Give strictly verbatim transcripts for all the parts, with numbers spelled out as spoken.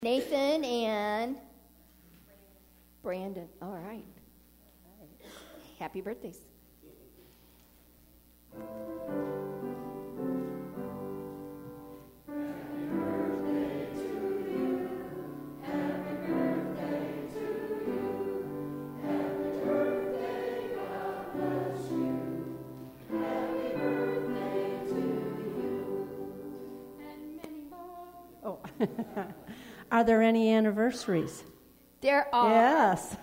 Nathan and Brandon. All right. Happy birthdays. Are there any anniversaries? There are. Yes.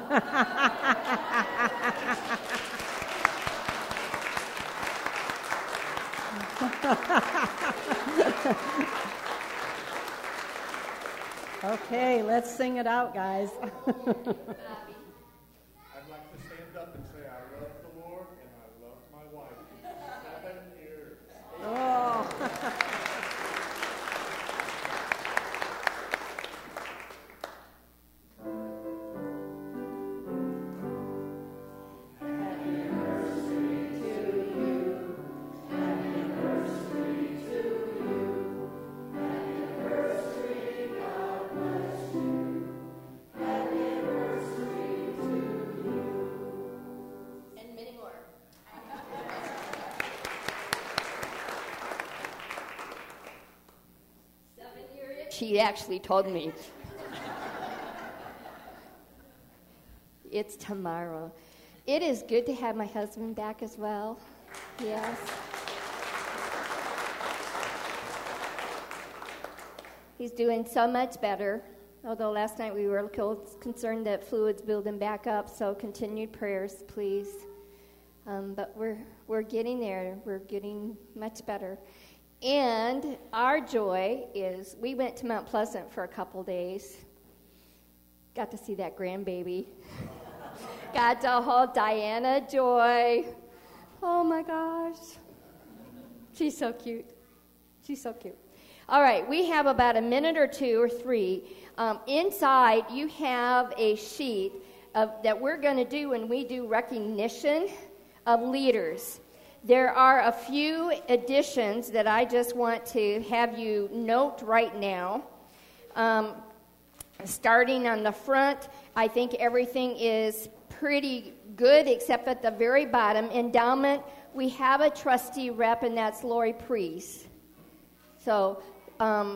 Okay, let's sing it out, guys. I'd like to stand up and say I love the Lord and I love my wife. Seven years. Oh. She actually told me. It's tomorrow. It is good to have my husband back as well. Yes. He's doing so much better. Although last night we were concerned that fluid's building back up, so continued prayers, please. Um, but we're we're getting there. We're getting much better. And our joy is we went to Mount Pleasant for a couple days. Got to see that grandbaby. Got to hold Diana Joy. Oh, my gosh. She's so cute. She's so cute. All right, we have about a minute or two or three. Um, inside, you have a sheet of, that we're going to do when we do recognition of leaders. There are a few additions that I just want to have you note right now. Um, starting on the front, I think everything is pretty good except at the very bottom. Endowment, we have a trustee rep, and that's Lori Priest. So um,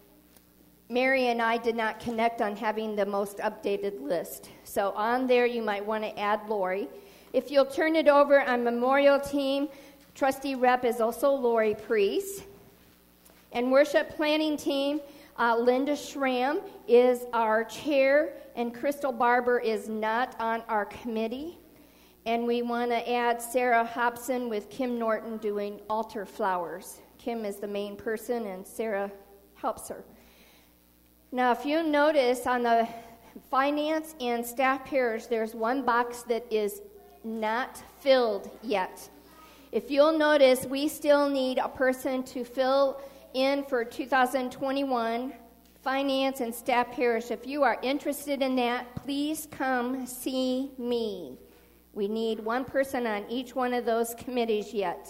Mary and I did not connect on having the most updated list. So on there, you might want to add Lori. If you'll turn it over on Memorial Team, Trustee Rep is also Lori Priest. And Worship Planning Team, uh, Linda Schramm is our chair, and Crystal Barber is not on our committee. And we want to add Sarah Hobson with Kim Norton doing altar flowers. Kim is the main person, and Sarah helps her. Now, if you notice on the finance and staff pairs, there's one box that is not filled yet. If you'll notice, we still need a person to fill in for two thousand twenty-one finance and staff parish. If you are interested in that, please come see me. We need one person on each one of those committees yet.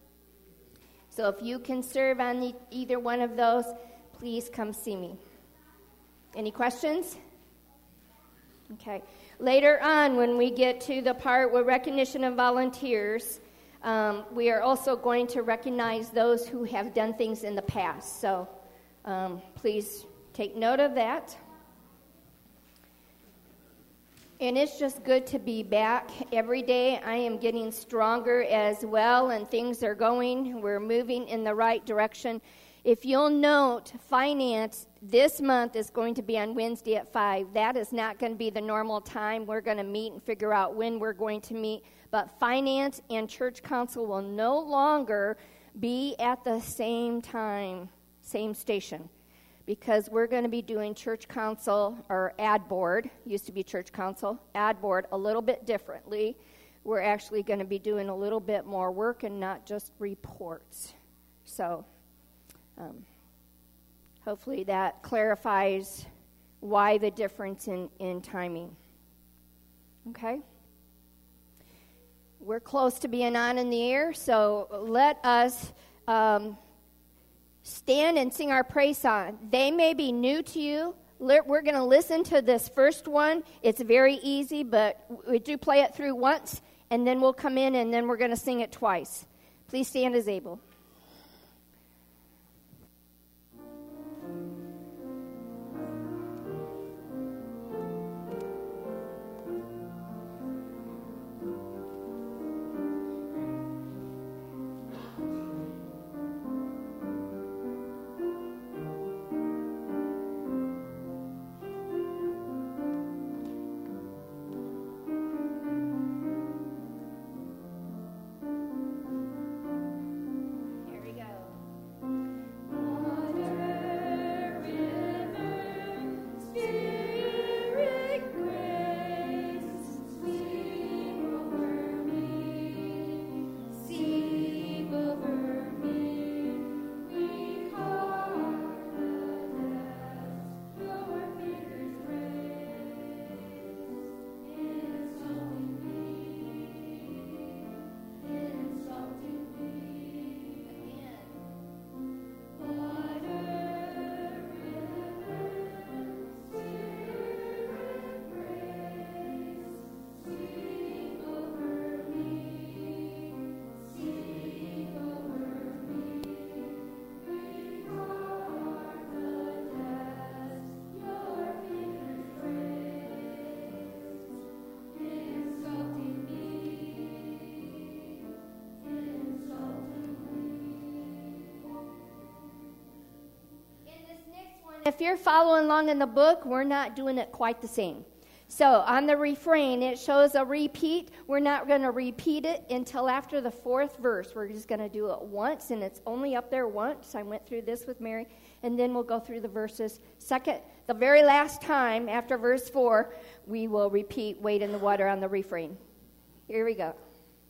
So if you can serve on the, either one of those, please come see me. Any questions? Okay. Later on, when we get to the part with recognition of volunteers, um, we are also going to recognize those who have done things in the past. So um, please take note of that. And it's just good to be back every day. I am getting stronger as well, and things are going. We're moving in the right direction. If you'll note, finance this month is going to be on Wednesday at five. That is not going to be the normal time. We're going to meet and figure out when we're going to meet. But finance and church council will no longer be at the same time, same station, because we're going to be doing church council, or ad board, used to be church council, ad board, a little bit differently. We're actually going to be doing a little bit more work and not just reports. So Um, hopefully that clarifies why the difference in, in timing. Okay? We're close to being on in the air, so let us um, stand and sing our praise song. They may be new to you, li- we're going to listen to this first one. It's very easy, but we do play it through once, and then we'll come in, and then we're going to sing it twice. Please stand as able. If you're following along in the book, we're not doing it quite the same. So on the refrain, it shows a repeat. We're not going to repeat it until after the fourth verse. We're just going to do it once, and it's only up there once. I went through this with Mary, and then we'll go through the verses. Second, the very last time, after verse four, we will repeat Wade in the Water on the refrain. Here we go.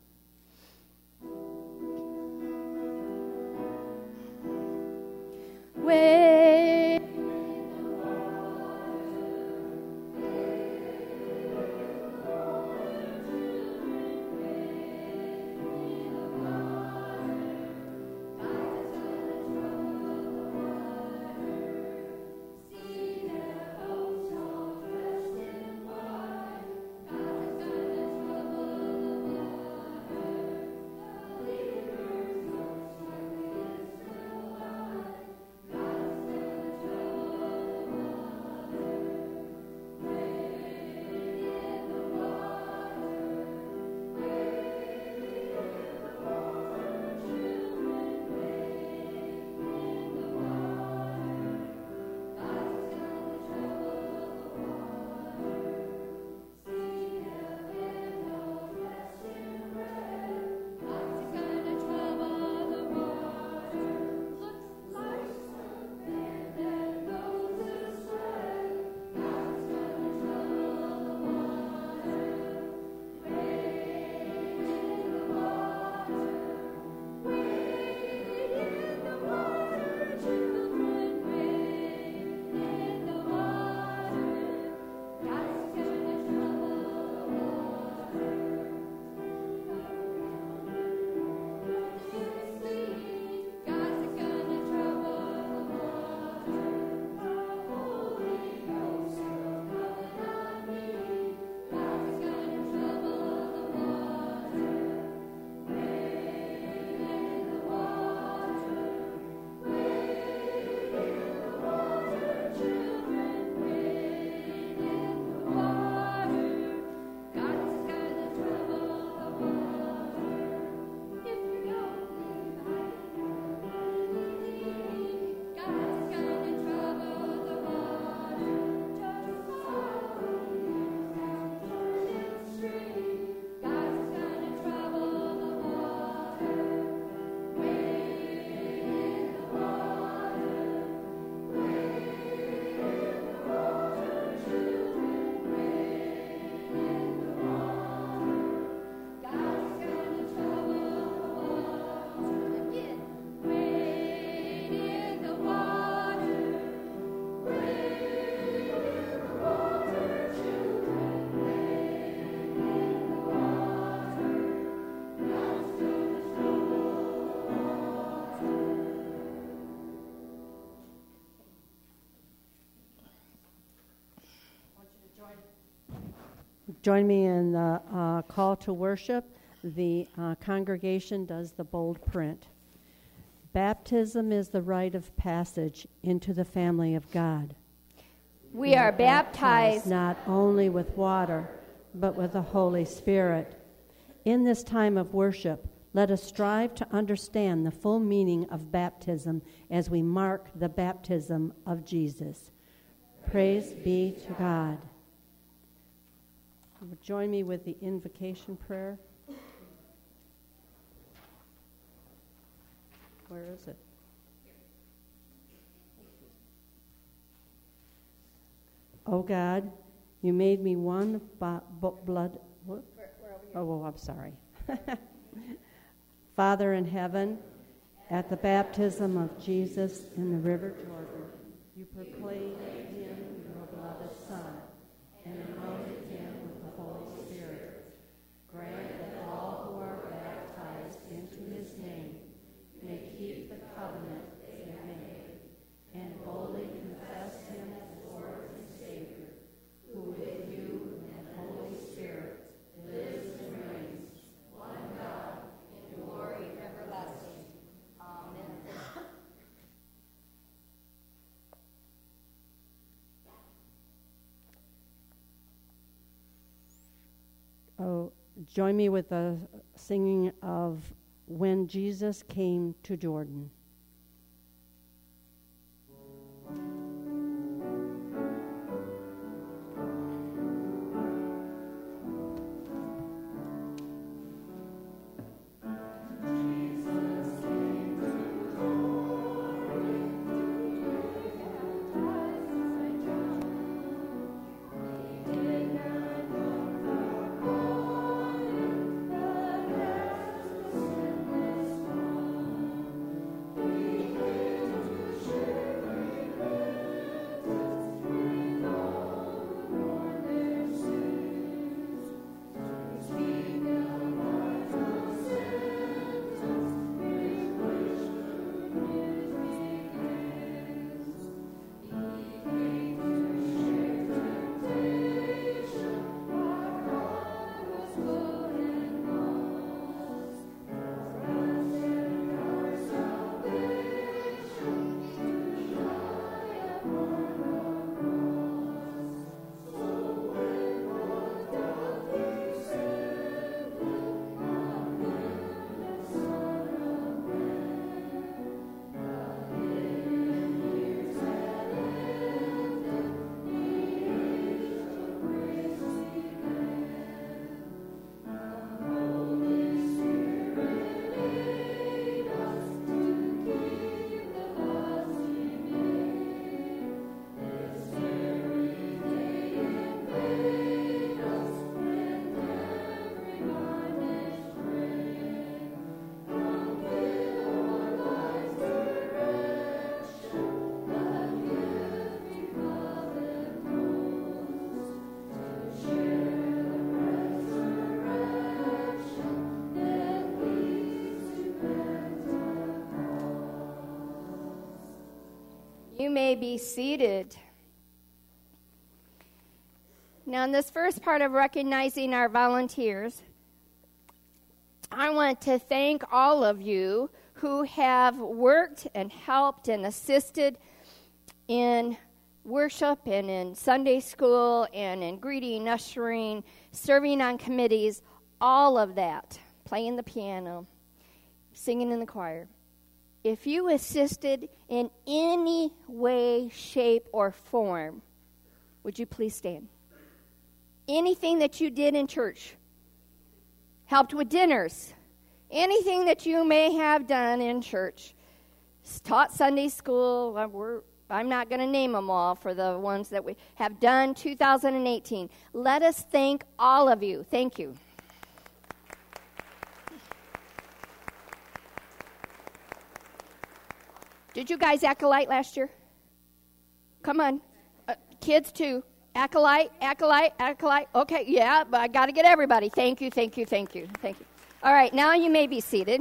Wade. join me in the uh, call to worship. The uh, congregation does the bold print. Baptism is the rite of passage into the family of God. We are baptized not only with water, but with the Holy Spirit. In this time of worship, let us strive to understand the full meaning of baptism as we mark the baptism of Jesus. Praise be to God. Join me with the invocation prayer. Where is it? Oh God, you made me one bo- bo- blood. What? Where, where oh, well, I'm sorry. Father in heaven, at the baptism of Jesus in the river Jordan, you proclaimed him your beloved Son and anointed him with the Holy Spirit. Grant that all who are baptized into his name may keep the covenant they made and boldly confess him as Lord and Savior, who with you and Holy Spirit lives and reigns, one God, in glory everlasting. Amen. Oh, join me with the singing of When Jesus Came to Jordan. You may be seated. Now, in this first part of recognizing our volunteers, I want to thank all of you who have worked and helped and assisted in worship and in Sunday school and in greeting, ushering, serving on committees, all of that, playing the piano, singing in the choir. If you assisted in any way, shape, or form, would you please stand? Anything that you did in church, helped with dinners, anything that you may have done in church, taught Sunday school, we're, I'm not going to name them all for the ones that we have done two thousand eighteen. Let us thank all of you. Thank you. Did you guys acolyte last year? Come on. Uh, kids too. Acolyte, acolyte, acolyte. Okay, yeah, but I got to get everybody. Thank you, thank you, thank you, thank you. All right, now you may be seated.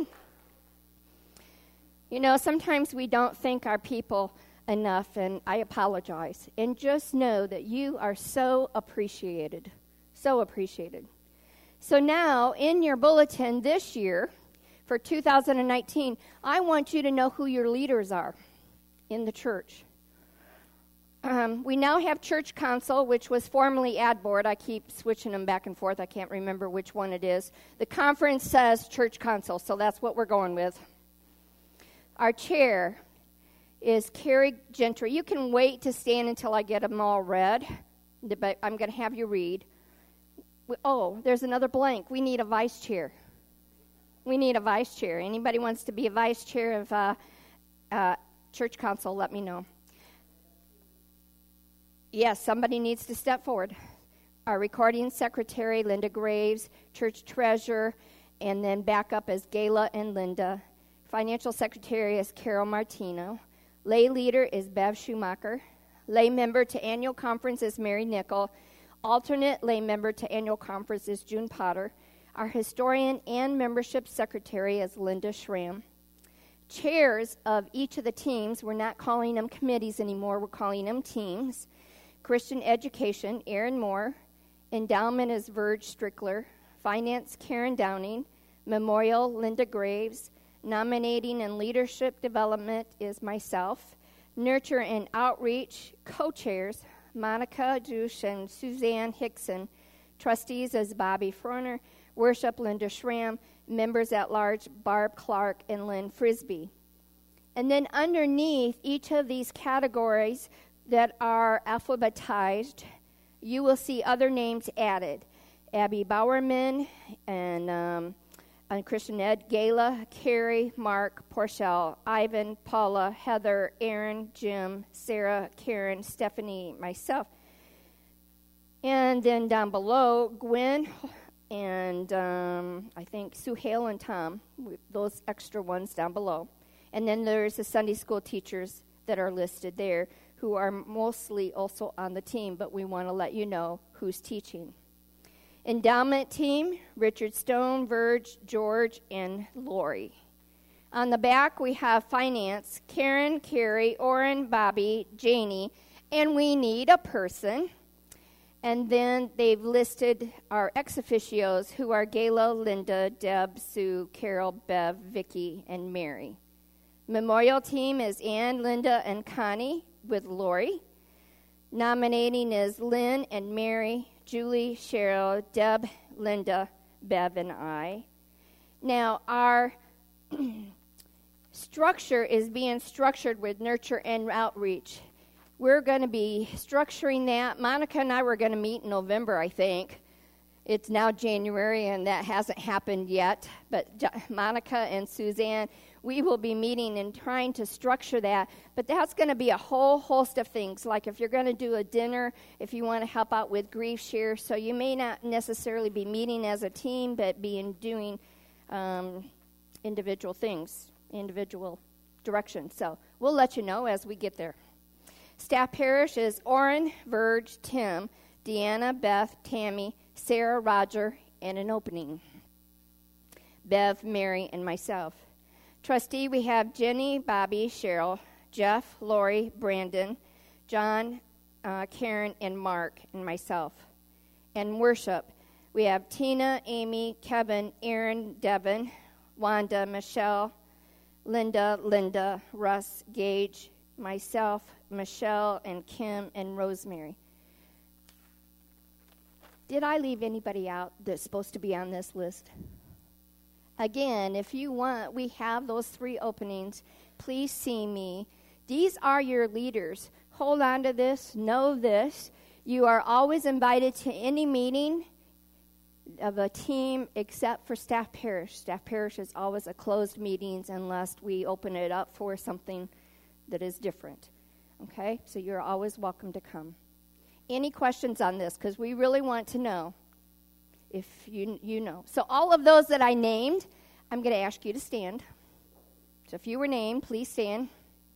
You know, sometimes we don't thank our people enough, and I apologize. And just know that you are so appreciated. So appreciated. So now, in your bulletin this year, for two thousand nineteen, I want you to know who your leaders are in the church. Um, we now have church council, which was formerly ad board. I keep switching them back and forth. I can't remember which one it is. The conference says church council, so that's what we're going with. Our chair is Carrie Gentry. You can wait to stand until I get them all read, but I'm going to have you read. Oh, there's another blank. We need a vice chair. We need a vice chair. Anybody wants to be a vice chair of uh, uh, church council, let me know. Yes, somebody needs to step forward. Our recording secretary, Linda Graves, church treasurer, and then back up as Gayla and Linda. Financial secretary is Carol Martino. Lay leader is Bev Schumacher. Lay member to annual conference is Mary Nickel. Alternate lay member to annual conference is June Potter. Our historian and membership secretary is Linda Schramm. Chairs of each of the teams, we're not calling them committees anymore, we're calling them teams. Christian education, Aaron Moore. Endowment is Verge Strickler. Finance, Karen Downing. Memorial, Linda Graves. Nominating and leadership development is myself. Nurture and outreach, co-chairs, Monica Douche and Suzanne Hickson. Trustees is Bobby Froner. Worship, Linda Schramm. Members at large, Barb Clark and Lynn Frisbee. And then underneath each of these categories that are alphabetized, you will see other names added. Abby Bowerman and, um, and Christian Ed, Gayla, Carrie, Mark, Porchelle, Ivan, Paula, Heather, Aaron, Jim, Sarah, Karen, Stephanie, myself. And then down below, Gwen and um, I think Sue Hale and Tom, those extra ones down below. And then there's the Sunday school teachers that are listed there, who are mostly also on the team, but we want to let you know who's teaching. Endowment team, Richard Stone, Verge, George, and Lori. On the back, we have finance, Karen, Carrie, Orrin, Bobby, Janie, and we need a person. And then they've listed our ex officios, who are Gayla, Linda, Deb, Sue, Carol, Bev, Vicky, and Mary. Memorial team is Ann, Linda, and Connie with Lori. Nominating is Lynn and Mary, Julie, Cheryl, Deb, Linda, Bev, and I. Now, our structure is being structured with nurture and outreach. We're going to be structuring that. Monica and I were going to meet in November, I think. It's now January, and that hasn't happened yet. But Jo- Monica and Suzanne, we will be meeting and trying to structure that. But that's going to be a whole host of things, like if you're going to do a dinner, if you want to help out with grief share. So you may not necessarily be meeting as a team, but be in doing um, individual things, individual directions. So we'll let you know as we get there. Staff parish is Orrin, Verge, Tim, Deanna, Beth, Tammy, Sarah, Roger, and an opening. Bev, Mary, and myself. Trustee, we have Jenny, Bobby, Cheryl, Jeff, Lori, Brandon, John, uh, Karen, and Mark, and myself. And worship, we have Tina, Amy, Kevin, Aaron, Devin, Wanda, Michelle, Linda, Linda, Russ, Gage, myself, Michelle, and Kim, and Rosemary. Did I leave anybody out that's supposed to be on this list? Again, if you want, we have those three openings. Please see me. These are your leaders. Hold on to this. Know this. You are always invited to any meeting of a team except for staff parish. Staff parish is always a closed meetings unless we open it up for something that is different. Okay? So you're always welcome to come. Any questions on this? Because we really want to know if you you know. So all of those that I named, I'm going to ask you to stand. So if you were named, please stand.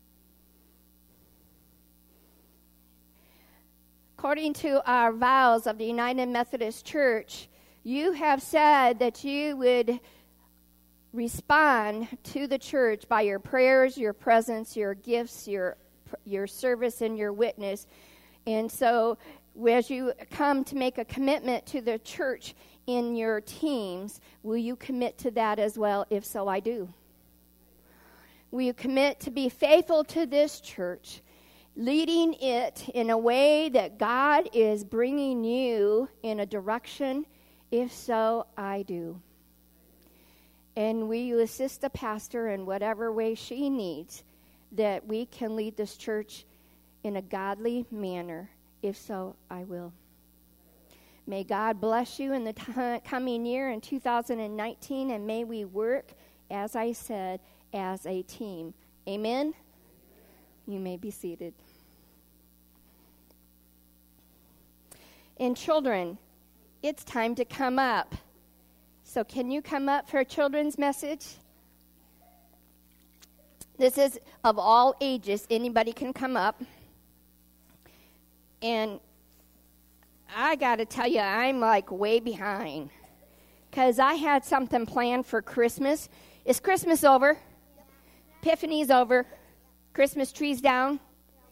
According to our vows of the United Methodist Church, you have said that you would respond to the church by your prayers, your presence, your gifts, your your service, and your witness. And so as you come to make a commitment to the church in your teams, will you commit to that as well? If so, I do. Will you commit to be faithful to this church, leading it in a way that God is bringing you in a direction? If so, I do. And will you assist the pastor in whatever way she needs, that we can lead this church in a godly manner? If so, I will. May God bless you in the t- coming year in two thousand nineteen, and may we work, as I said, as a team. Amen? You may be seated. And children, it's time to come up. So can you come up for a children's message? This is of all ages. Anybody can come up. And I got to tell you, I'm like way behind. Because I had something planned for Christmas. Is Christmas over? Epiphany's over. Christmas tree's down?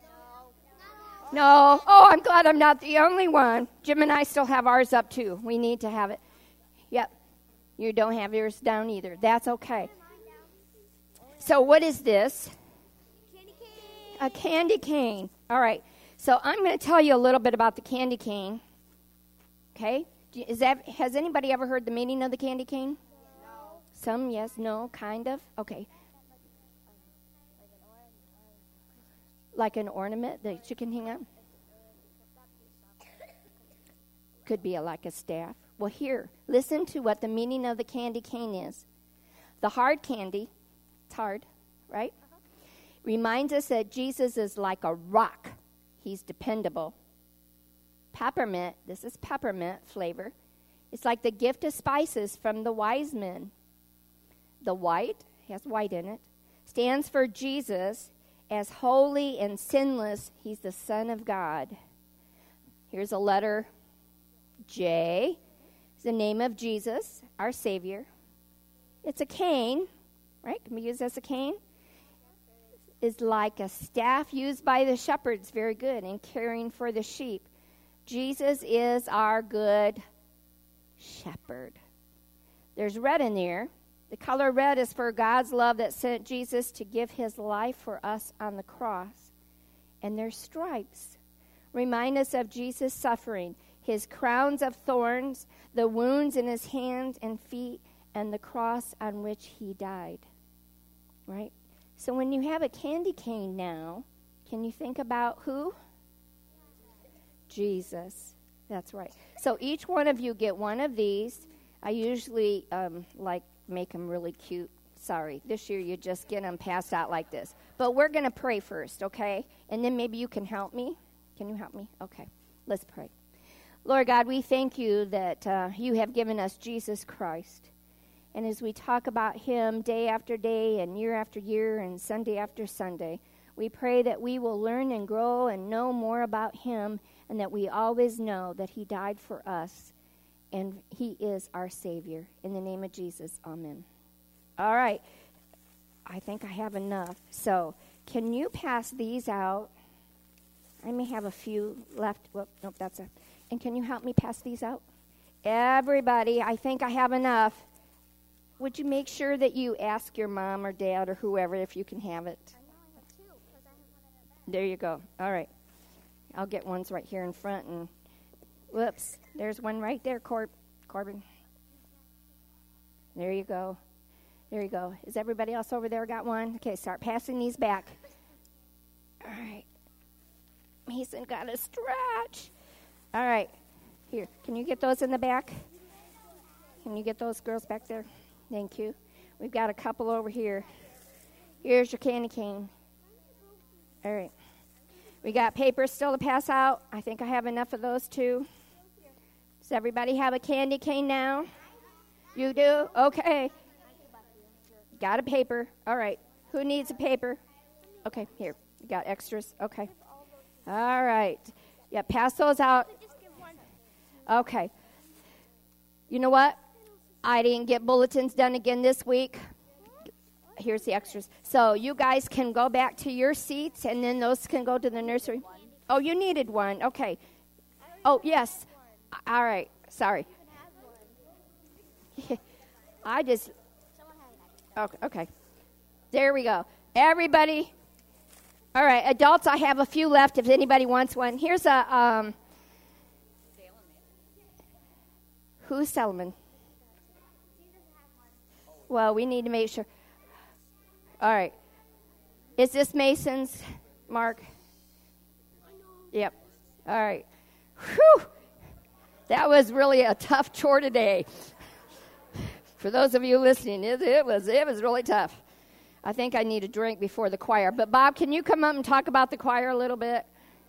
No. Oh, I'm glad I'm not the only one. Jim and I still have ours up too. We need to have it. Yep. You don't have yours down either. That's okay. So what is this? Candy cane. A candy cane. All right. So I'm going to tell you a little bit about the candy cane. Okay? Is that, has anybody ever heard the meaning of the candy cane? No. Some, yes, no, kind of. Okay. Like an ornament that you can hang up? Could be a, like a staff. Well, here, listen to what the meaning of the candy cane is. The hard candy, it's hard, right? Uh-huh. Reminds us that Jesus is like a rock. He's dependable. Peppermint, this is peppermint flavor. It's like the gift of spices from the wise men. The white, has white in it, stands for Jesus as holy and sinless. He's the Son of God. Here's a letter J. It's the name of Jesus, our Savior. It's a cane, right? Can we use as a cane? Is like a staff used by the shepherds, very good, in caring for the sheep. Jesus is our good shepherd. There's red in there. The color red is for God's love that sent Jesus to give his life for us on the cross. And there's stripes. Remind us of Jesus' suffering, his crowns of thorns, the wounds in his hands and feet, and the cross on which he died. Right? So when you have a candy cane now, can you think about who? Jesus. That's right. So each one of you get one of these. I usually um, like make them really cute. Sorry. This year you just get them passed out like this. But we're going to pray first, okay? And then maybe you can help me. Can you help me? Okay. Let's pray. Lord God, we thank you that uh, you have given us Jesus Christ. And as we talk about him day after day and year after year and Sunday after Sunday, we pray that we will learn and grow and know more about him, and that we always know that he died for us and he is our Savior. In the name of Jesus, amen. All right. I think I have enough. So can you pass these out? I may have a few left. Well, nope, that's it. And can you help me pass these out? Everybody, I think I have enough. Would you make sure that you ask your mom or dad or whoever if you can have it? I know I have two, because I have one in the back. There you go. All right. I'll get ones right here in front. And whoops, there's one right there, Cor- Corbin. There you go. There you go. Is everybody else over there got one? Okay, start passing these back. All right. Mason got a stretch. All right. Here, can you get those in the back? Can you get those girls back there? Thank you. We've got a couple over here. Here's your candy cane. All right. We got papers still to pass out. I think I have enough of those too. Does everybody have a candy cane now? You do? Okay. Got a paper. All right. Who needs a paper? Okay, here. You got extras? Okay. All right. Yeah, pass those out. Okay. You know what? I didn't get bulletins done again this week. Here's the extras. So you guys can go back to your seats, and then those can go to the nursery. Oh, you needed one. Okay. Oh, yes. All right. Sorry. I just, okay, okay. There we go. Everybody. All right, adults, I have a few left if anybody wants one. Here's a, um, who's Solomon? Well, we need to make sure. All right. Is this Mason's, Mark? Yep. All right. Whew. That was really a tough chore today. For those of you listening, it, it was it was really tough. I think I need a drink before the choir. But, Bob, can you come up and talk about the choir a little bit?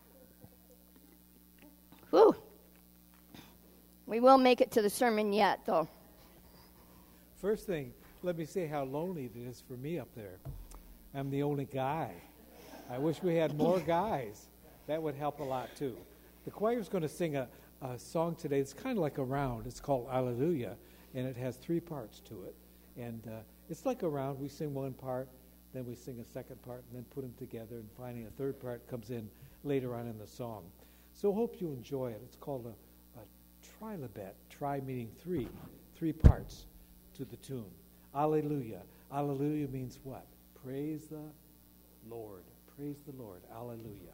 Whew. We will make it to the sermon yet, though. First thing, let me say how lonely it is for me up there. I'm the only guy. I wish we had more guys. That would help a lot, too. The choir's going to sing a, a song today. It's kind of like a round. It's called Alleluia, and it has three parts to it. And uh, it's like a round. We sing one part, then we sing a second part, and then put them together, and finally a third part comes in later on in the song. So hope you enjoy it. It's called a, a trilobet, tri meaning three, three parts to the tune. Alleluia. Alleluia means what? Praise the Lord. Praise the Lord. Alleluia.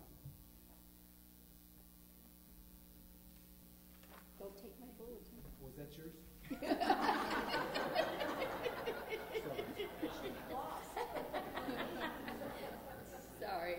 Don't take my bulletin. Was that yours? Sorry.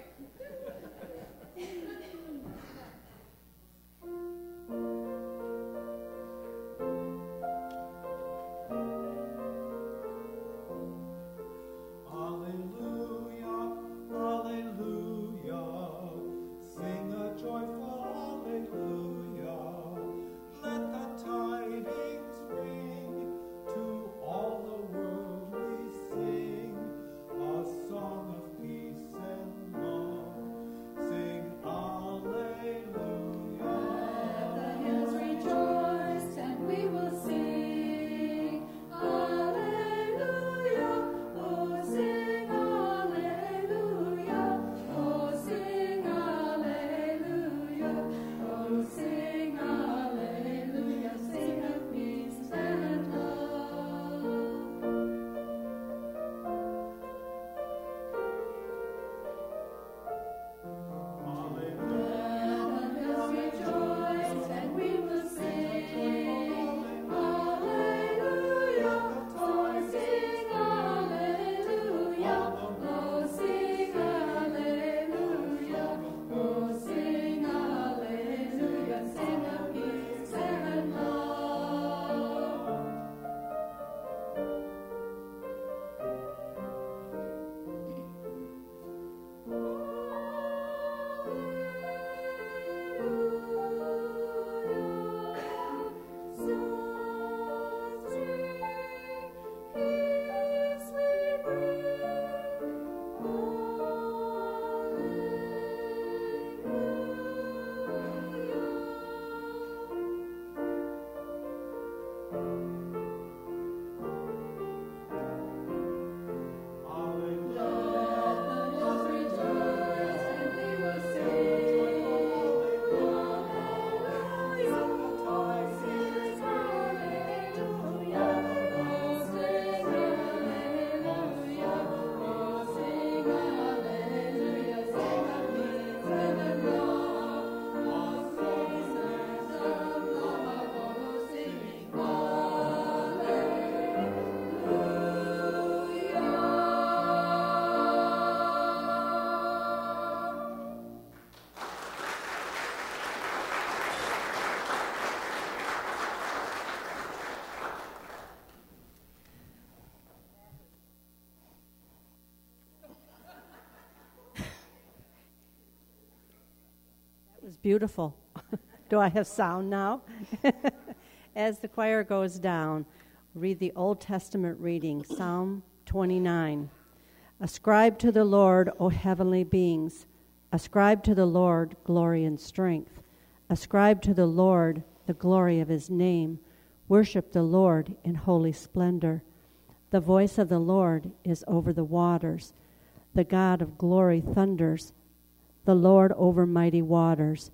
Alleluia, alleluia, sing a joyful alleluia. Let the tidings ring, to all the world we sing, a song of peace and love. Sing alleluia. Let the hills rejoice, and we will sing alleluia. Oh, sing alleluia. Oh, sing alleluia. Oh, sing alleluia. Sing of peace and love. Let the hills rejoice, and we will sing alleluia. Oh, sing alleluia. Oh, sing alleluia. Oh, sing alleluia. Sing of peace and love. It was beautiful. Do I have sound now? As the choir goes down, read the Old Testament reading, Psalm twenty-nine. Ascribe to the Lord, O heavenly beings. Ascribe to the Lord glory and strength. Ascribe to the Lord the glory of his name. Worship the Lord in holy splendor. The voice of the Lord is over the waters. The God of glory thunders. The Lord over mighty waters. The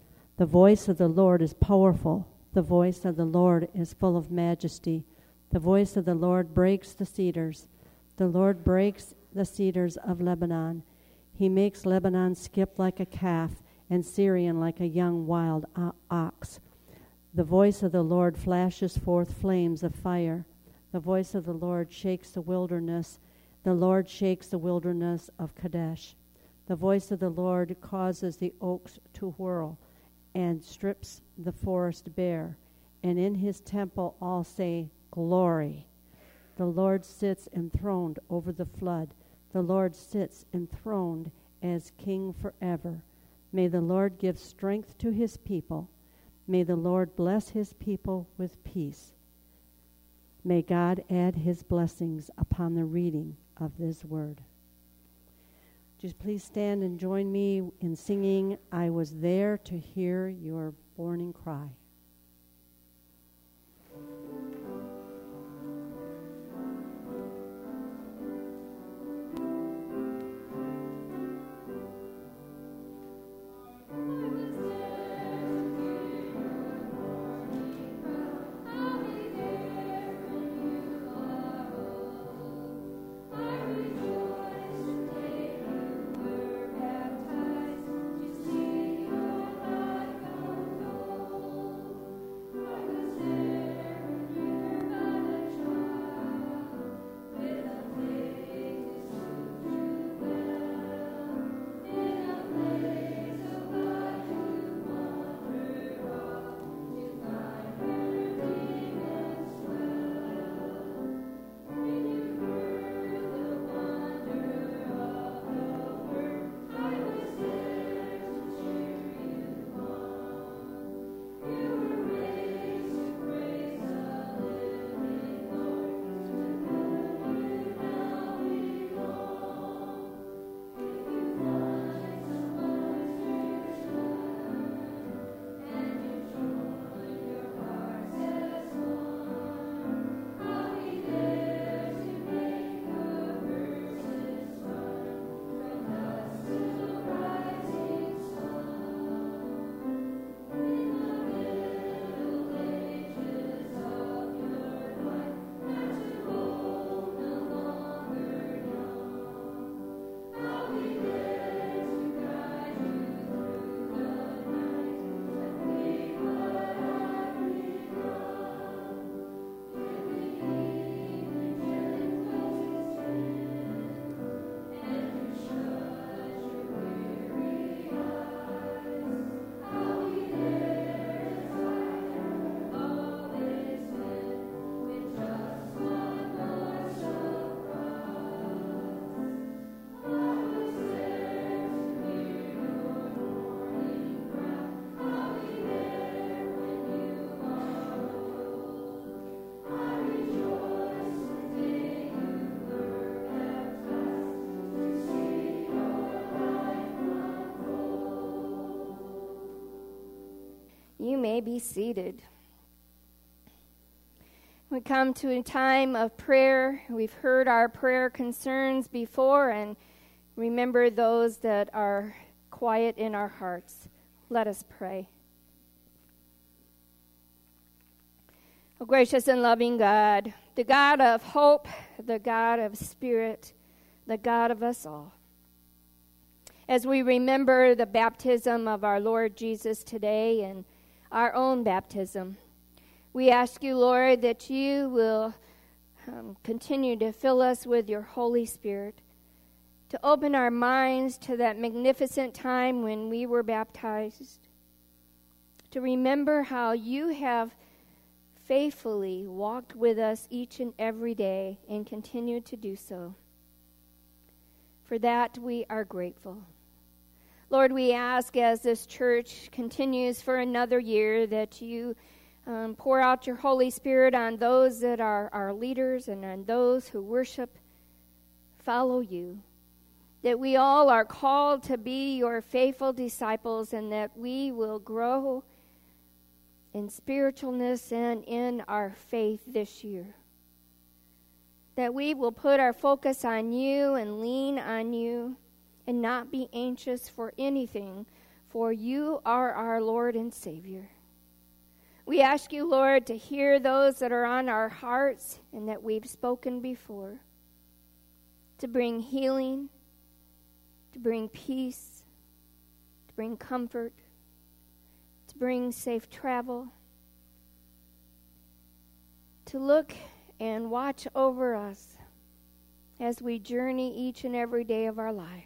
The voice of the Lord is powerful. The voice of the Lord is full of majesty. The voice of the Lord breaks the cedars. The Lord breaks the cedars of Lebanon. He makes Lebanon skip like a calf, and Syrian like a young wild o- ox. The voice of the Lord flashes forth flames of fire. The voice of the Lord shakes the wilderness. The Lord shakes the wilderness of Kadesh. The voice of the Lord causes the oaks to whirl and strips the forest bare. And in his temple all say, Glory. The Lord sits enthroned over the flood. The Lord sits enthroned as King forever. May the Lord give strength to his people. May the Lord bless his people with peace. May God add his blessings upon the reading of this word. Just please stand and join me in singing, I Was There to Hear Your Warning Cry. You may be seated. We come to a time of prayer. We've heard our prayer concerns before, and remember those that are quiet in our hearts. Let us pray. Oh, gracious and loving God, the God of hope, the God of spirit, the God of us all. As we remember the baptism of our Lord Jesus today and our own baptism, we ask you, Lord, that you will um, continue to fill us with your Holy Spirit, to open our minds to that magnificent time when we were baptized, to remember how you have faithfully walked with us each and every day and continue to do so. For that, we are grateful. Lord, we ask as this church continues for another year that you um, pour out your Holy Spirit on those that are our leaders and on those who worship, follow you, that we all are called to be your faithful disciples and that we will grow in spiritualness and in our faith this year. That we will put our focus on you and lean on you and not be anxious for anything, for you are our Lord and Savior. We ask you, Lord, to hear those that are on our hearts and that we've spoken before, to bring healing, to bring peace, to bring comfort, to bring safe travel, to look and watch over us as we journey each and every day of our life.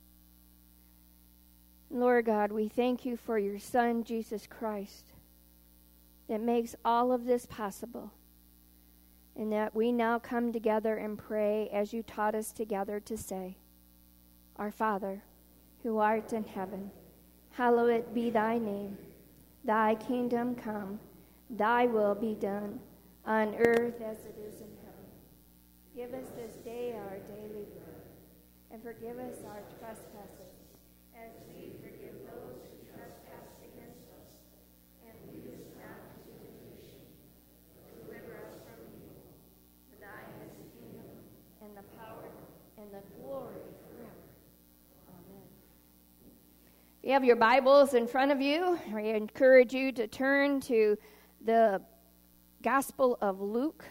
Lord God, we thank you for your Son, Jesus Christ, that makes all of this possible, and that we now come together and pray as you taught us together to say, Our Father, who art in heaven, hallowed be thy name. Thy kingdom come, thy will be done, on earth as it is in heaven. Give us this day our daily bread, and forgive us our trespasses, as we forgive those who trespass against us. And lead us not into temptation, but deliver us from evil. For thine is the kingdom, and the power, and the glory forever. Amen. If you have your Bibles in front of you, I encourage you to turn to the Gospel of Luke.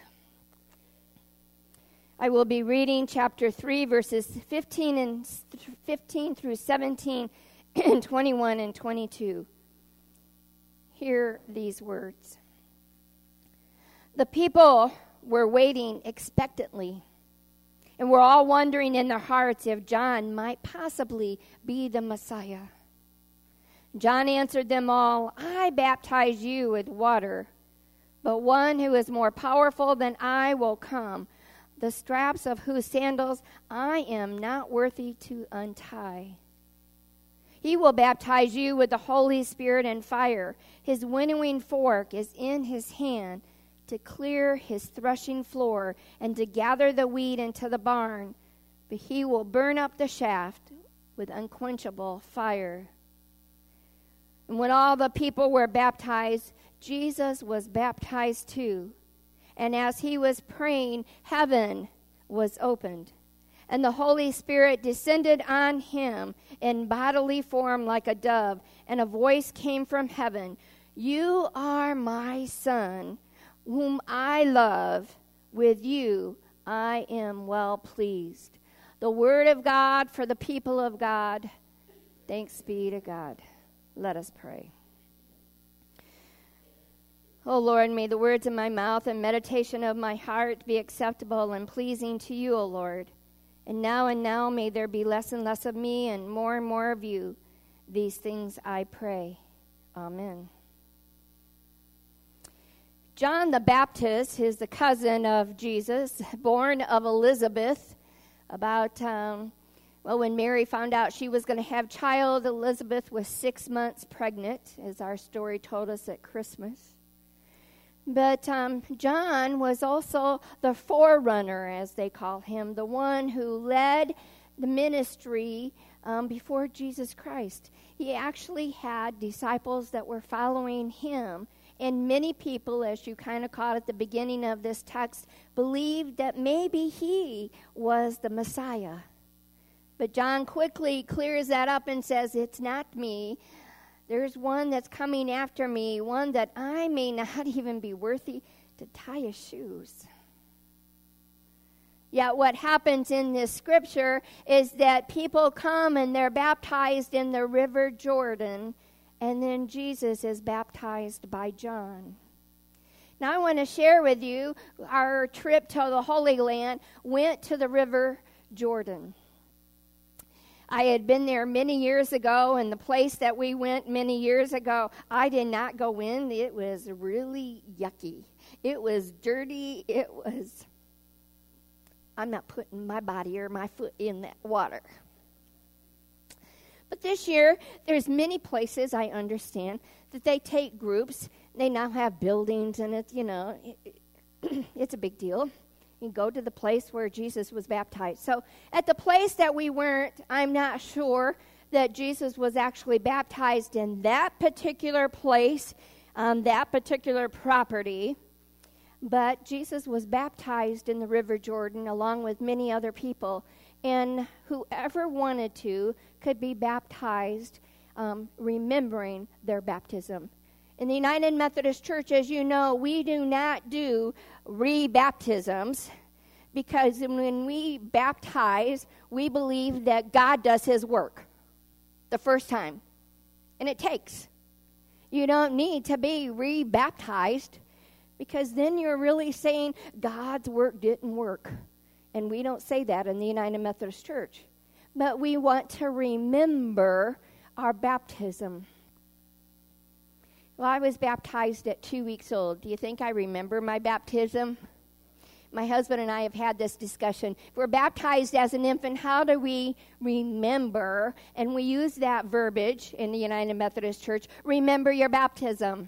I will be reading chapter three, verses fifteen and fifteen through seventeen, and twenty-one and twenty-two. Hear these words. The people were waiting expectantly, and were all wondering in their hearts if John might possibly be the Messiah. John answered them all, I baptize you with water, but one who is more powerful than I will come, the straps of whose sandals I am not worthy to untie. He will baptize you with the Holy Spirit and fire. His winnowing fork is in his hand to clear his threshing floor and to gather the wheat into the barn, but he will burn up the shaft with unquenchable fire. And when all the people were baptized, Jesus was baptized too. And as he was praying, heaven was opened, and the Holy Spirit descended on him in bodily form like a dove, and a voice came from heaven, You are my Son, whom I love. With you I am well pleased. The word of God for the people of God. Thanks be to God. Let us pray. O Lord, may the words of my mouth and meditation of my heart be acceptable and pleasing to you, O Lord. And now and now may there be less and less of me and more and more of you. These things I pray. Amen. John the Baptist is the cousin of Jesus, born of Elizabeth. About, um, well, when Mary found out she was going to have child, Elizabeth was six months pregnant, as our story told us at Christmas. But um, John was also the forerunner, as they call him, the one who led the ministry um, before Jesus Christ. He actually had disciples that were following him, and many people, as you kind of caught at the beginning of this text, believed that maybe he was the Messiah. But John quickly clears that up and says, it's not me. There's one that's coming after me, one that I may not even be worthy to tie his shoes. Yet what happens in this scripture is that people come and they're baptized in the river Jordan, and then Jesus is baptized by John. Now I want to share with you our trip to the Holy Land went to the river Jordan. I had been there many years ago, and the place that we went many years ago, I did not go in. It was really yucky. It was dirty. It was, I'm not putting my body or my foot in that water. But this year, there's many places, I understand, that they take groups. They now have buildings, and it's, you know, it, it's a big deal. You go to the place where Jesus was baptized. So at the place that we weren't, I'm not sure that Jesus was actually baptized in that particular place, on that particular property. But Jesus was baptized in the River Jordan along with many other people. And whoever wanted to could be baptized um, remembering their baptism. In the United Methodist Church, as you know, we do not do re-baptisms, because when we baptize, we believe that God does his work the first time. And it takes. You don't need to be re-baptized, because then you're really saying God's work didn't work. And we don't say that in the United Methodist Church. But we want to remember our baptism. Well, I was baptized at two weeks old. Do you think I remember my baptism? My husband and I have had this discussion. If we're baptized as an infant, how do we remember? And we use that verbiage in the United Methodist Church, remember your baptism.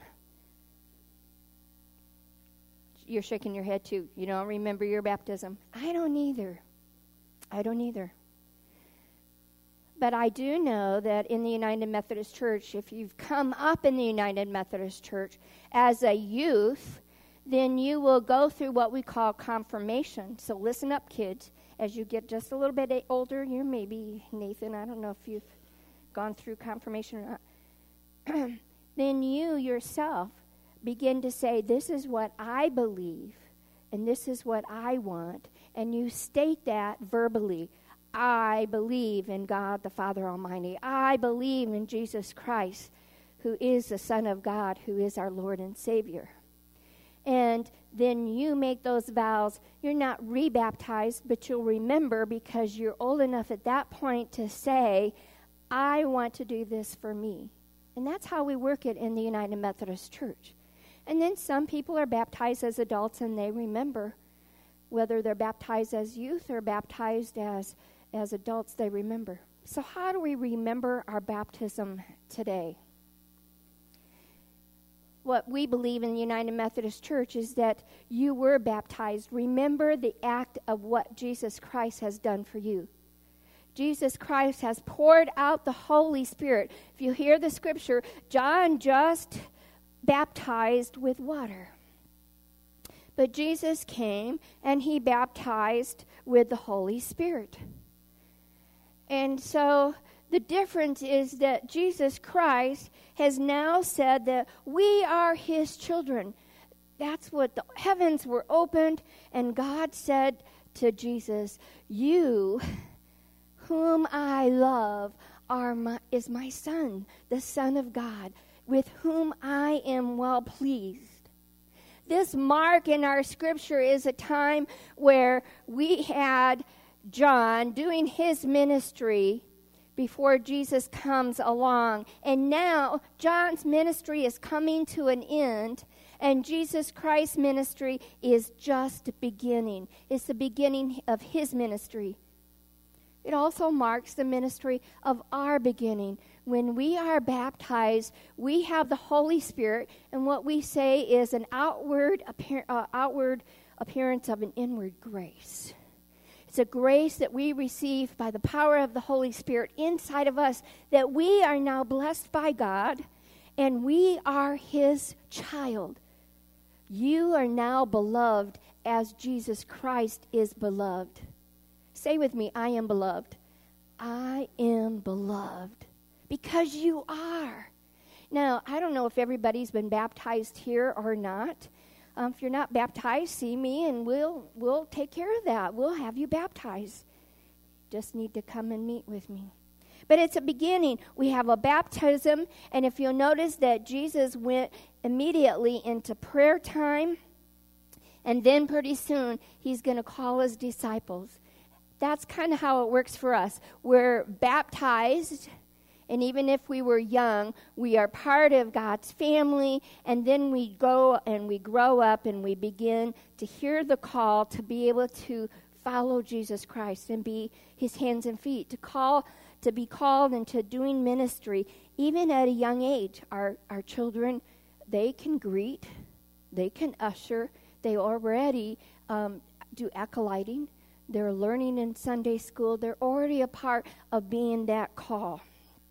You're shaking your head too. You don't remember your baptism. I don't either. I don't either. But I do know that in the United Methodist Church, if you've come up in the United Methodist Church as a youth, then you will go through what we call confirmation. So listen up, kids. As you get just a little bit older, you maybe, Nathan, I don't know if you've gone through confirmation or not. Then you yourself begin to say, this is what I believe, and this is what I want. And you state that verbally. I believe in God the Father Almighty. I believe in Jesus Christ, who is the Son of God, who is our Lord and Savior. And then you make those vows. You're not rebaptized, but you'll remember, because you're old enough at that point to say, I want to do this for me. And that's how we work it in the United Methodist Church. And then some people are baptized as adults and they remember. Whether they're baptized as youth or baptized as, as adults, they remember. So how do we remember our baptism today? What we believe in the United Methodist Church is that you were baptized. Remember the act of what Jesus Christ has done for you. Jesus Christ has poured out the Holy Spirit. If you hear the scripture, John just baptized with water. But Jesus came and he baptized with the Holy Spirit. And so the difference is that Jesus Christ has now said that we are his children. That's what the heavens were opened, and God said to Jesus, you whom I love are my, is my son, the Son of God, with whom I am well pleased. This mark in our scripture is a time where we had John doing his ministry before Jesus comes along. And now John's ministry is coming to an end, and Jesus Christ's ministry is just beginning. It's the beginning of his ministry. It also marks the ministry of our beginning. When we are baptized, we have the Holy Spirit, and what we say is an outward, appear, uh, outward appearance of an inward grace. It's a grace that we receive by the power of the Holy Spirit inside of us, that we are now blessed by God, and we are his child. You are now beloved as Jesus Christ is beloved. Say with me, I am beloved. I am beloved. Because you are. Now, I don't know if everybody's been baptized here or not. Um, if you're not baptized, see me and we'll we'll take care of that. We'll have you baptized. Just need to come and meet with me. But it's a beginning. We have a baptism, and if you'll notice that Jesus went immediately into prayer time, and then pretty soon he's going to call his disciples. That's kind of how it works for us. We're baptized, and even if we were young, we are part of God's family, and then we go and we grow up and we begin to hear the call to be able to follow Jesus Christ and be his hands and feet, to call, to be called into doing ministry, even at a young age. Our, our children, they can greet, they can usher, they already um, do acolyting. They're learning in Sunday school. They're already a part of being that call.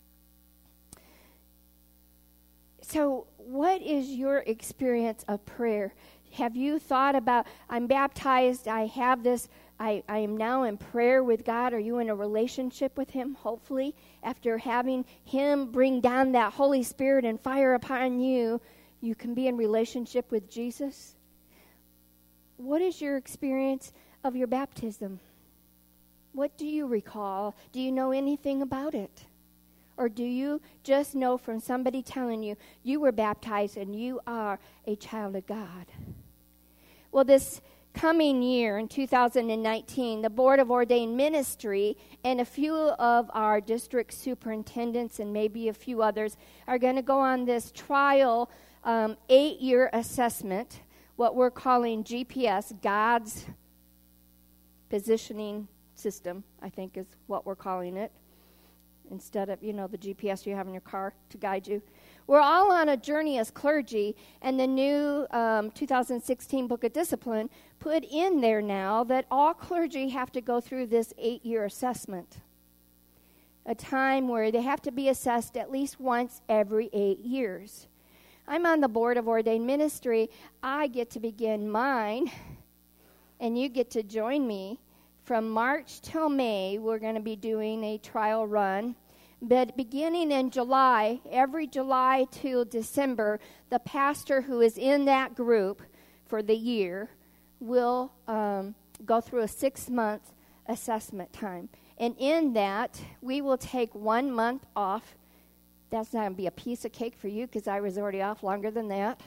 So what is your experience of prayer? Have you thought about, I'm baptized, I have this I, I am now in prayer with God. Are you in a relationship with him? Hopefully, after having him bring down that Holy Spirit and fire upon you, you can be in relationship with Jesus. What is your experience of your baptism? What do you recall? Do you know anything about it? Or do you just know from somebody telling you, you were baptized and you are a child of God? Well, this coming year, in two thousand nineteen, the Board of Ordained Ministry and a few of our district superintendents and maybe a few others are going to go on this trial um, eight-year assessment, what we're calling G P S, God's Positioning System, I think is what we're calling it, instead of, you know, the G P S you have in your car to guide you. We're all on a journey as clergy, and the new um, two thousand sixteen Book of Discipline put in there now that all clergy have to go through this eight-year assessment, a time where they have to be assessed at least once every eight years. I'm on the Board of Ordained Ministry. I get to begin mine, and you get to join me. From March till May, we're going to be doing a trial run. But beginning in July, every July till December, the pastor who is in that group for the year will um, go through a six-month assessment time. And in that, we will take one month off. That's not going to be a piece of cake for you because I was already off longer than that.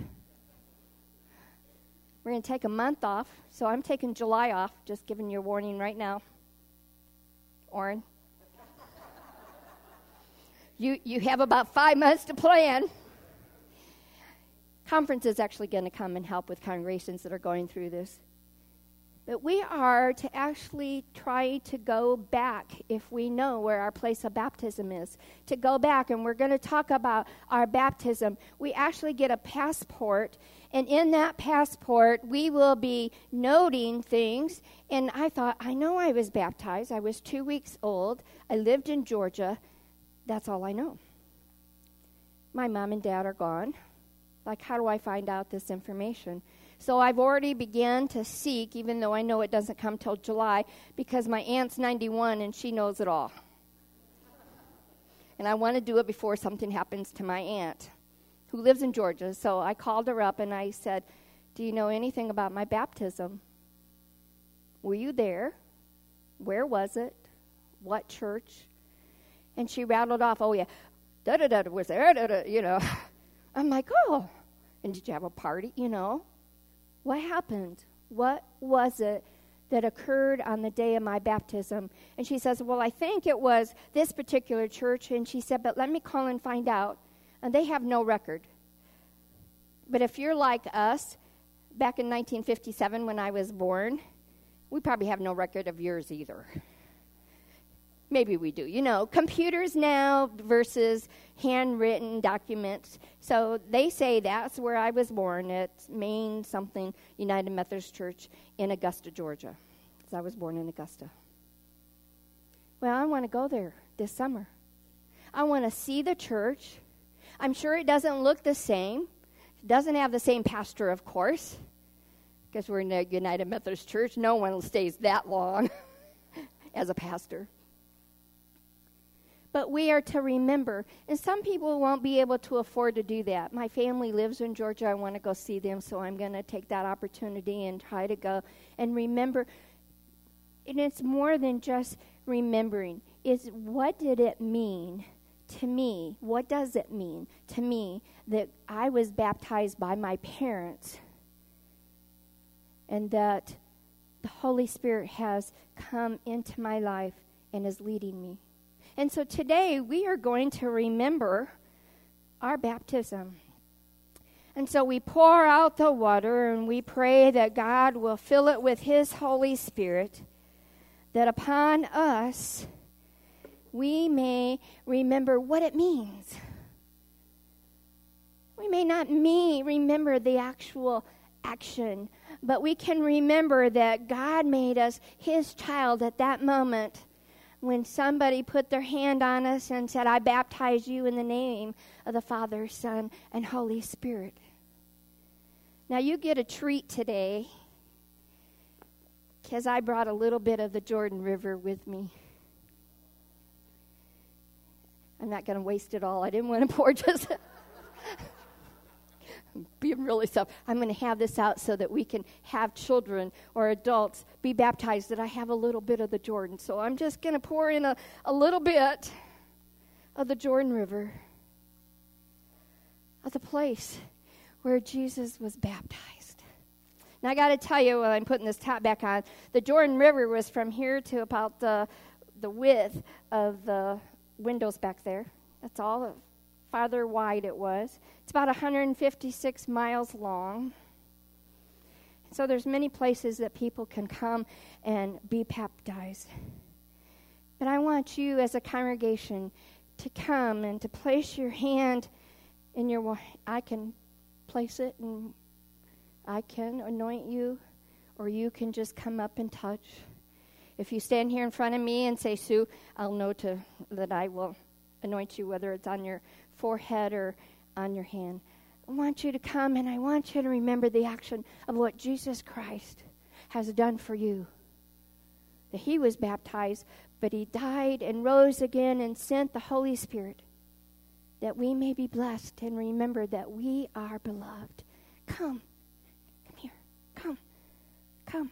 We're going to take a month off. So I'm taking July off, just giving you a warning right now. Orrin. You you have about five months to plan. Conference is actually going to come and help with congregations that are going through this. But we are to actually try to go back if we know where our place of baptism is. To go back, and we're going to talk about our baptism. We actually get a passport, and in that passport, we will be noting things. And I thought, I know I was baptized. I was two weeks old. I lived in Georgia. That's all I know. My mom and dad are gone. Like, how do I find out this information? So I've already begun to seek, even though I know it doesn't come till July, because my aunt's ninety-one and she knows it all. And I want to do it before something happens to my aunt, who lives in Georgia. So I called her up and I said, do you know anything about my baptism? Were you there? Where was it? What church? And she rattled off, oh, yeah, da-da-da was there, da-da, you know. I'm like, oh, and did you have a party, you know? What happened? What was it that occurred on the day of my baptism? And she says, well, I think it was this particular church. And she said, but let me call and find out. And they have no record. But if you're like us, back in nineteen fifty-seven when I was born, we probably have no record of yours either. Maybe we do. You know, computers now versus handwritten documents. So they say that's where I was born, at Maine something United Methodist Church in Augusta, Georgia. Because I was born in Augusta. Well, I want to go there this summer. I want to see the church. I'm sure it doesn't look the same. It doesn't have the same pastor, of course. Because we're in a United Methodist Church. No one stays that long as a pastor. But we are to remember, and some people won't be able to afford to do that. My family lives in Georgia. I want to go see them, so I'm going to take that opportunity and try to go and remember. And it's more than just remembering. It's what did it mean to me? What does it mean to me that I was baptized by my parents and that the Holy Spirit has come into my life and is leading me? And so today we are going to remember our baptism. And so we pour out the water and we pray that God will fill it with His Holy Spirit, that upon us we may remember what it means. We may not me remember the actual action, but we can remember that God made us His child at that moment. When somebody put their hand on us and said, I baptize you in the name of the Father, Son, and Holy Spirit. Now you get a treat today. because I brought a little bit of the Jordan River with me. I'm not going to waste it all. I didn't want to pour just... being really tough. I'm going to have this out so that we can have children or adults be baptized, that I have a little bit of the Jordan. So I'm just going to pour in a, a little bit of the Jordan River, of the place where Jesus was baptized. Now, I got to tell you, while I'm putting this top back on, the Jordan River was from here to about the the width of the windows back there. That's all farther wide it was. It's about one hundred fifty-six miles long. So there's many places that people can come and be baptized. But I want you as a congregation to come and to place your hand in your... I can place it and I can anoint you, or you can just come up and touch. If you stand here in front of me and say, Sue, I'll know to that I will anoint you, whether it's on your forehead or on your hand. I want you to come, and I want you to remember the action of what Jesus Christ has done for you. That he was baptized, but he died and rose again and sent the Holy Spirit, that we may be blessed and remember that we are beloved. Come. Come here. Come. Come.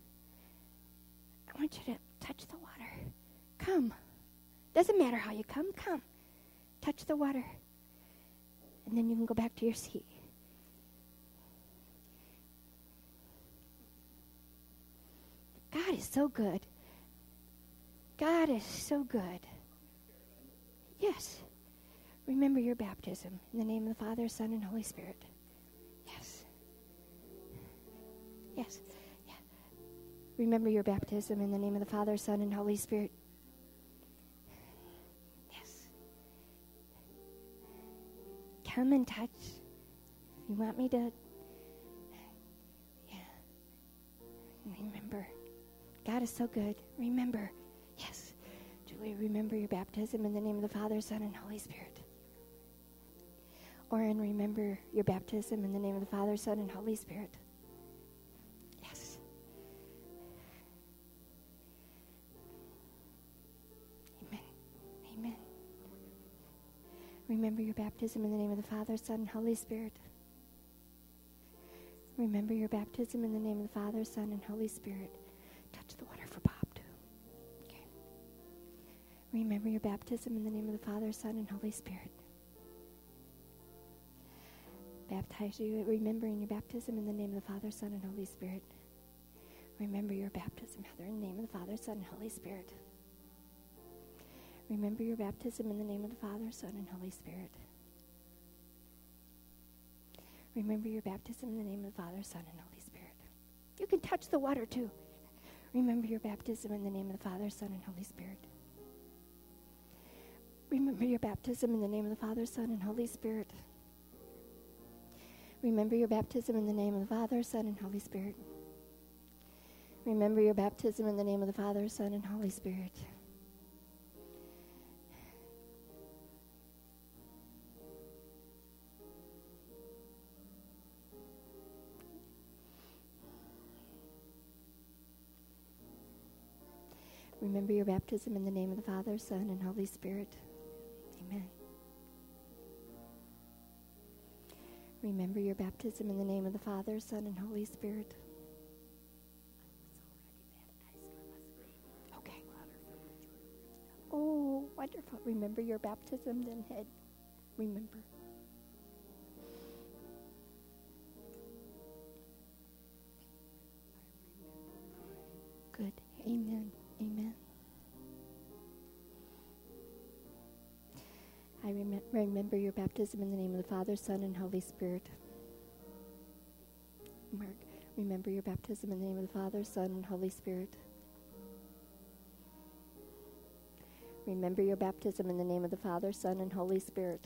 I want you to touch the water. Come. Doesn't matter how you come. Come. Touch the water. And then you can go back to your seat. God is so good. God is so good. Yes. Remember your baptism in the name of the Father, Son, and Holy Spirit. Yes. Yes. Yeah. Remember your baptism in the name of the Father, Son, and Holy Spirit. Yes. Come and touch. If you want me to. Yeah. Remember. God is so good. Remember. Yes. Julie, remember your baptism in the name of the Father, Son, and Holy Spirit. Oren, remember your baptism in the name of the Father, Son, and Holy Spirit. Yes. Amen. Amen. Remember your baptism in the name of the Father, Son, and Holy Spirit. Remember your baptism in the name of the Father, Son, and Holy Spirit. Touch the water for Bob, too. Okay. Remember your baptism in the name of the Father, Son, and Holy Spirit. Baptize you, remembering your baptism in the name of the Father, Son, and Holy Spirit. Remember your baptism, Heather, in the name of the Father, Son, and Holy Spirit. Remember your baptism in the name of the Father, Son, and Holy Spirit. Remember your baptism in the name of the Father, Son, and Holy Spirit. You can touch the water, too. Remember your baptism in the name of the Father, Son, and Holy Spirit. Remember your baptism in the name of the Father, Son, and Holy Spirit. Remember your baptism in the name of the Father, Son, and Holy Spirit. Remember your baptism in the name of the Father, Son, and Holy Spirit. Remember your baptism in the name of the Father, Son, and Holy Spirit. Amen. Remember your baptism in the name of the Father, Son, and Holy Spirit. Okay. Oh, wonderful. Remember your baptism, then head. Remember. Good. Amen. Amen. I rem- remember your baptism in the name of the Father, Son, and Holy Spirit. Mark, remember your baptism in the name of the Father, Son, and Holy Spirit. Remember your baptism in the name of the Father, Son, and Holy Spirit.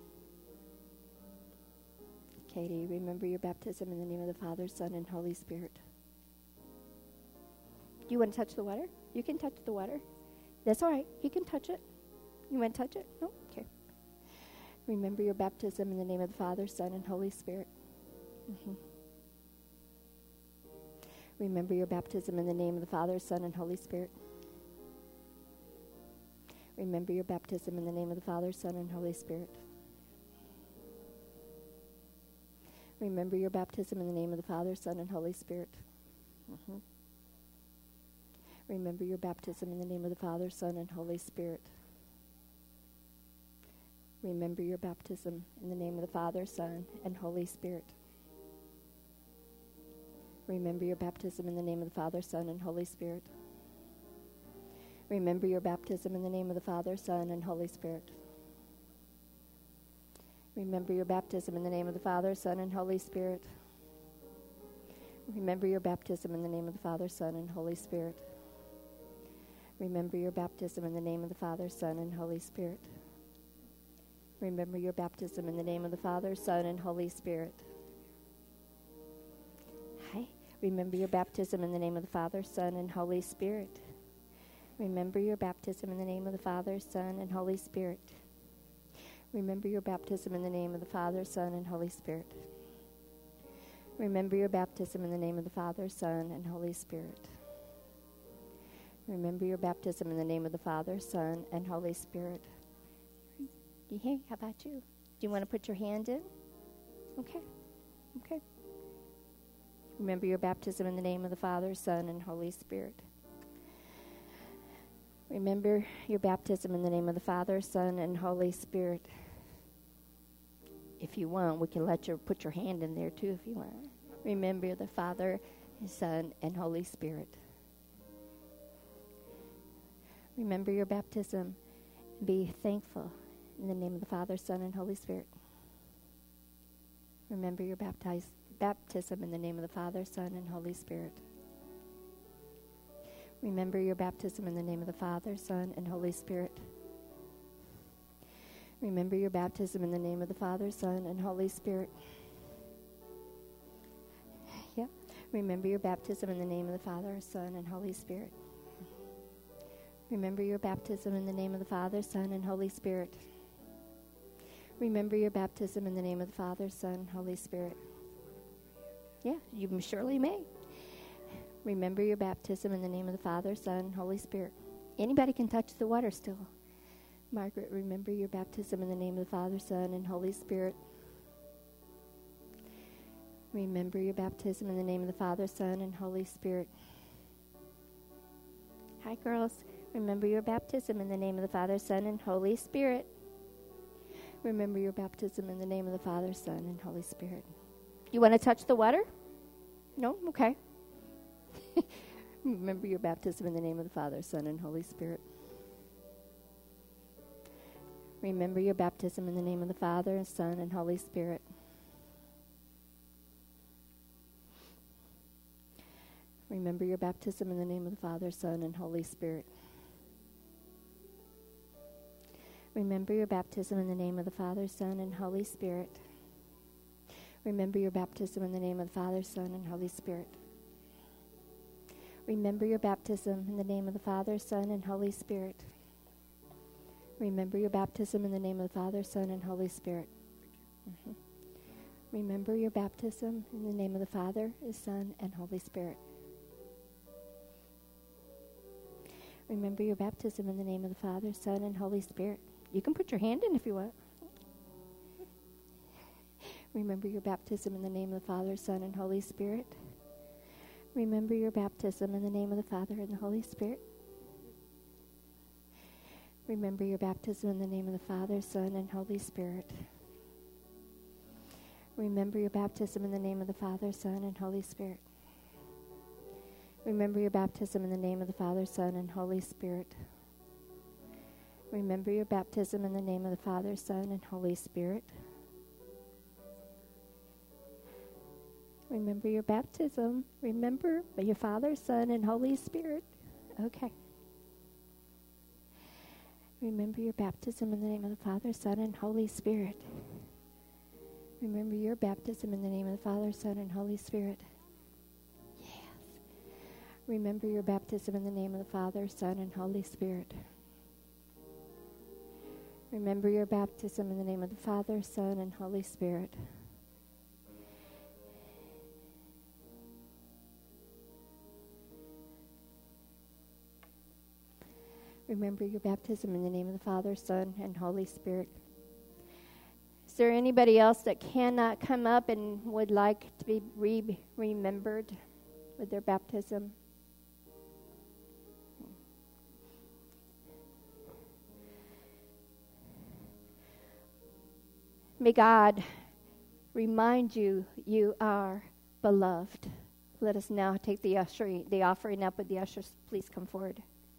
Katie, remember your baptism in the name of the Father, Son, and Holy Spirit. Do you want to touch the water? You can touch the water. That's all right. You can touch it. You want to touch it? No? Okay. Remember your baptism in the name of the Father, Son, and Holy Spirit. Mm-hmm. Remember your baptism in the name of the Father, Son, and Holy Spirit. Remember your baptism in the name of the Father, Son, and Holy Spirit. Remember your baptism in the name of the Father, Son, and Holy Spirit. Mm-hmm. Remember your baptism in the name of the Father, Son, and Holy Spirit. Remember your baptism in the name of the Father, Son, and Holy Spirit. Remember your baptism in the name of the Father, Son, and Holy Spirit. Remember your baptism in the name of the Father, Son, and Holy Spirit. Remember your baptism in the name of the Father, Son, and Holy Spirit. Remember your baptism in the name of the Father, Son, and Holy Spirit. Remember your baptism in the name of the Father, Son, and Holy Spirit. Remember your baptism in the name of the Father, Son, and Holy Spirit. Hi. Remember your baptism in the name of the Father, Son, and Holy Spirit. Remember your baptism in the name of the Father, Son, and Holy Spirit. Remember your baptism in the name of the Father, Son, and Holy Spirit. Remember your baptism in the name of the Father, Son, and Holy Spirit. Remember your baptism in the name of the Father, Son, and Holy Spirit. Hey, how about you? Do you want to put your hand in? Okay. Okay. Remember your baptism in the name of the Father, Son, and Holy Spirit. Remember your baptism in the name of the Father, Son, and Holy Spirit. If you want, we can let you put your hand in there too if you want. Remember the Father, Son, and Holy Spirit. Remember your baptism and be thankful in the name of the Father, Son, and Holy Spirit. Remember your baptize, baptism in the name of the Father, Son, and Holy Spirit. Remember your baptism in the name of the Father, Son, and Holy Spirit. Remember your baptism in the name of the Father, Son, and Holy Spirit. Yeah. Remember your baptism in the name of the Father, Son, and Holy Spirit. Remember your baptism in the name of the Father, Son, and Holy Spirit. Remember your baptism in the name of the Father, Son, and Holy Spirit. Yeah, you surely may. Remember your baptism in the name of the Father, Son, and Holy Spirit. Anybody can touch the water still. Margaret, remember your baptism in the name of the Father, Son, and Holy Spirit. Remember your baptism in the name of the Father, Son, and Holy Spirit. Hi, girls. Remember your baptism in the name of the Father, Son, and Holy Spirit. Remember your baptism in the name of the Father, Son, and Holy Spirit. You want to touch the water? No? Okay. Remember your baptism in the name of the Father, Son, and Holy Spirit. Remember your baptism in the name of the Father, Son, and Holy Spirit. Remember your baptism in the name of the Father, Son, and Holy Spirit. Remember your baptism in the name of the Father, Son, and Holy Spirit. Remember your baptism in the name of the Father, Son, and Holy Spirit. Remember your baptism in the name of the Father, Son, and Holy Spirit. Remember your baptism in the name of the Father, Son, and Holy Spirit. Mm-hmm. Remember your baptism in the name of the Father, His Son, and Holy Spirit. Remember your baptism in the name of the Father, Son, and Holy Spirit. You can put your hand in if you want. Remember your baptism in the name of the Father, Son, and Holy Spirit. Remember your baptism in the name of the Father and the Holy Spirit. Remember your baptism in the name of the Father, Son, and Holy Spirit. Remember your baptism in the name of the Father, Son, and Holy Spirit. Remember your baptism in the name of the Father, Son, and Holy Spirit. Remember your baptism in the name of the Father, Son, and Holy Spirit. Remember your baptism. Remember your Father, Son, and Holy Spirit. Okay. Remember your baptism in the name of the Father, Son, and Holy Spirit. Remember your baptism in the name of the Father, Son, and Holy Spirit. Yes. Remember your baptism in the name of the Father, Son, and Holy Spirit. Remember your baptism in the name of the Father, Son, and Holy Spirit. remember your baptism in the name of the Father, Son, and Holy Spirit. Is there anybody else that cannot come up and would like to be re- remembered with their baptism? May God remind you you are beloved. Let us now take the ushering, the offering up with the ushers. Please come forward.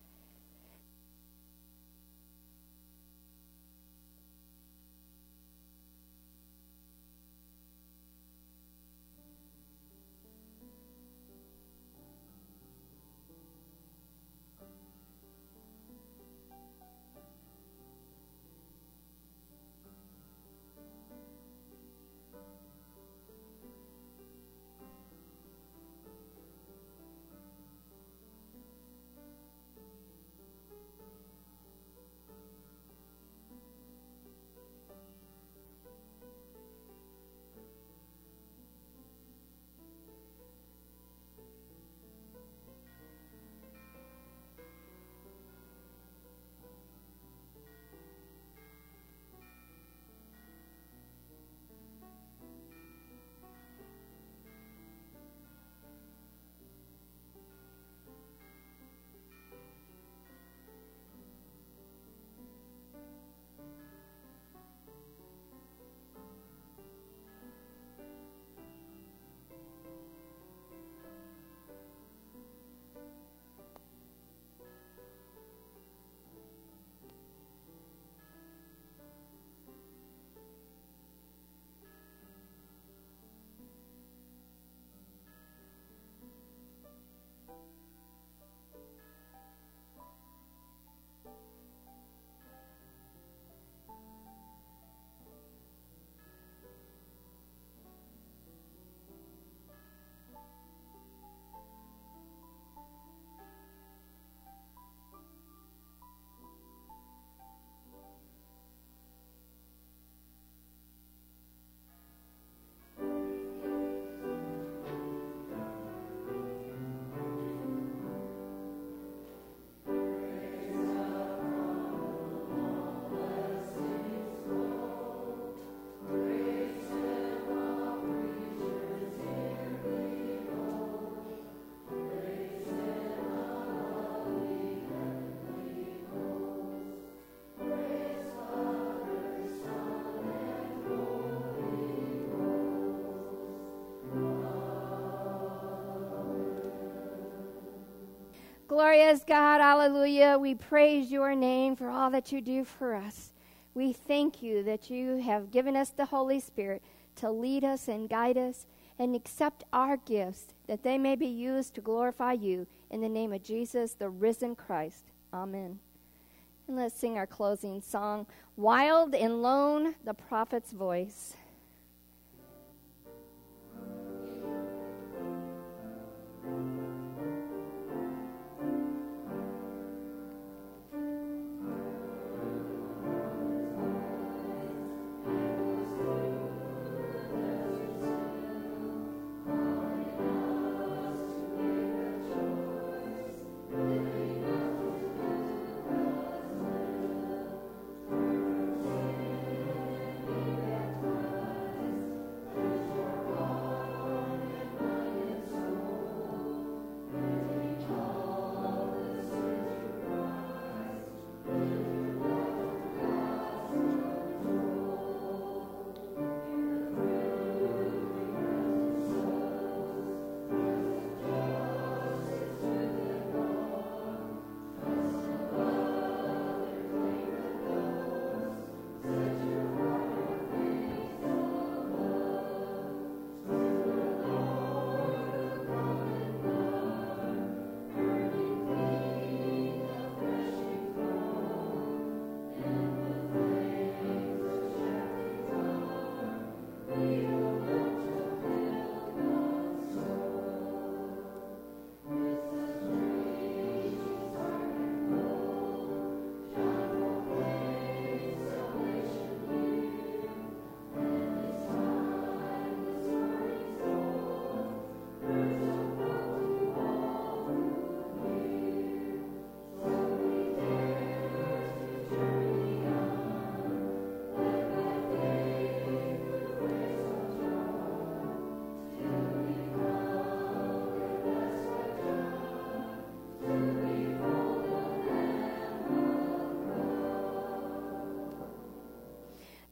Glorious God, hallelujah. We praise your name for all that you do for us. We thank you that you have given us the Holy Spirit to lead us and guide us and accept our gifts that they may be used to glorify you in the name of Jesus, the risen Christ. Amen. And let's sing our closing song, Wild and Lone, the Prophet's Voice. Thank you.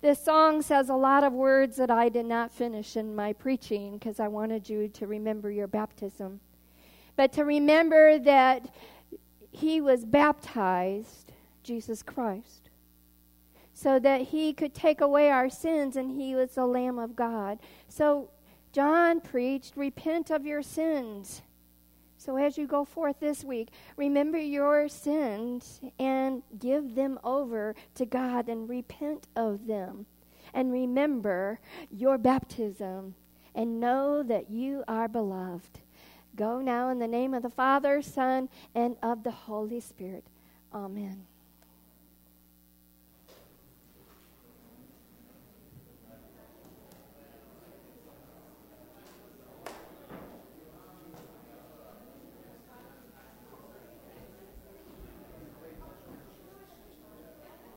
This song says a lot of words that I did not finish in my preaching because I wanted you to remember your baptism. But to remember that he was baptized, Jesus Christ, so that he could take away our sins, and he was the Lamb of God. So John preached, repent of your sins. So as you go forth this week, remember your sins and give them over to God and repent of them. And remember your baptism and know that you are beloved. Go now in the name of the Father, Son, and of the Holy Spirit. Amen.